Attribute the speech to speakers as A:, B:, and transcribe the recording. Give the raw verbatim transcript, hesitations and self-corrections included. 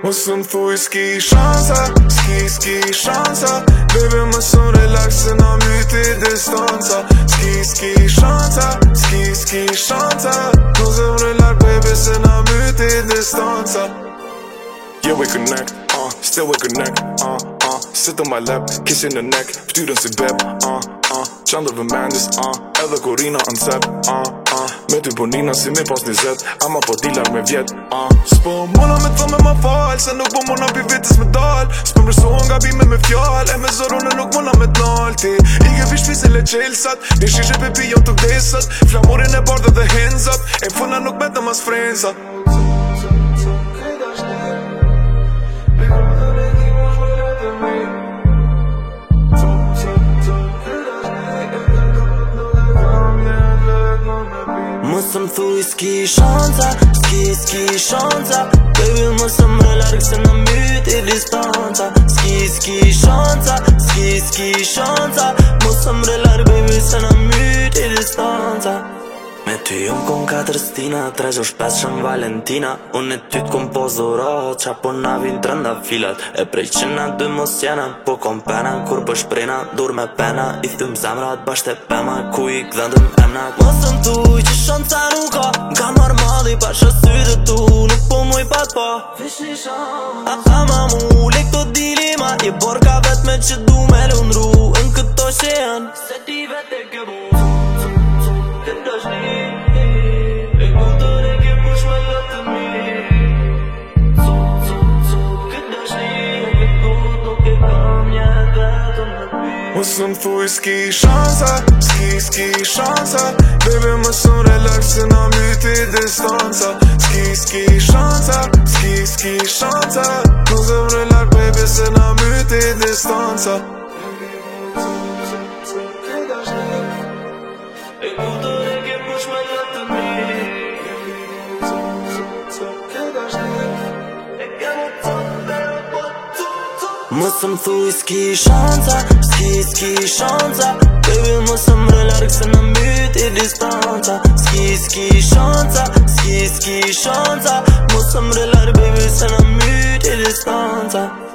A: Mos më thuj s'ki shansa, s'ki, s'ki shansa Baby më sun relax se na myti distanca S'ki, s'ki shansa, s'ki, s'ki shansa Mos më relax baby se na myti distanca Yeah we connect, uh, still we connect, uh, uh Sit on my lap, kiss in the neck, ftyrën si beb, uh, uh Qandër vëmendis, uh, edhe korina në cep, uh, uh Me ty ponina si mi pas njëzet, ama po dilar me vjet, uh S'po mona me thome ma fal, se nuk po mona pi vitës me dal S'po mërsohon nga bime me fjall, e me zorone nuk mona me t'nal Ti, i ke vish pise le qelsat, një shishe pipi jon të vdesat Flamurin e bardë dhe hands up, e funa nuk me të mas frenza
B: Mos më thuj s'ki shansa, s'ki, s'ki shansa Baby mos më relarg se në myti distanca S'ki, s'ki shansa, s'ki, s'ki shansa Mos më relarg baby se në myti distanca Me ty unë kon katër stina, trezosh pesën Valentina Unë e ty t'kom pozorat, qa po na vin trënda filat E prej qëna dy mos jena, po kom pena Kur po shprena, dur me pena I thym zemrat basht e pema, ku i këdhëndëm emna Mos më tuj që shansa nuk ka Nga marmali pa shësytë tu Nuk po muj pat pa A ama mu, le këto dilema Je borka vet me që du me lundru Në këto shen Se ti vet e ke bu Këtë është një E kutër e ke push me lëtë mi Këtë është një E këtë nuk e kam jetë vetëm në pi
A: Mos më thuj s'ki shansa, s'ki, s'ki shansa Baby më sun relax se na myti distanca S'ki, s'ki shansa, s'ki, s'ki shansa Mos më relax baby se na myti distanca
B: E kutër e ke push me lëtë mi Mos më thuj s'ki shansa, s'ki, s'ki shansa Baby mos më relarg se në myti distanca S'ki, s'ki shansa, s'ki, s'ki shansa Mos më relarg baby se në myti distanca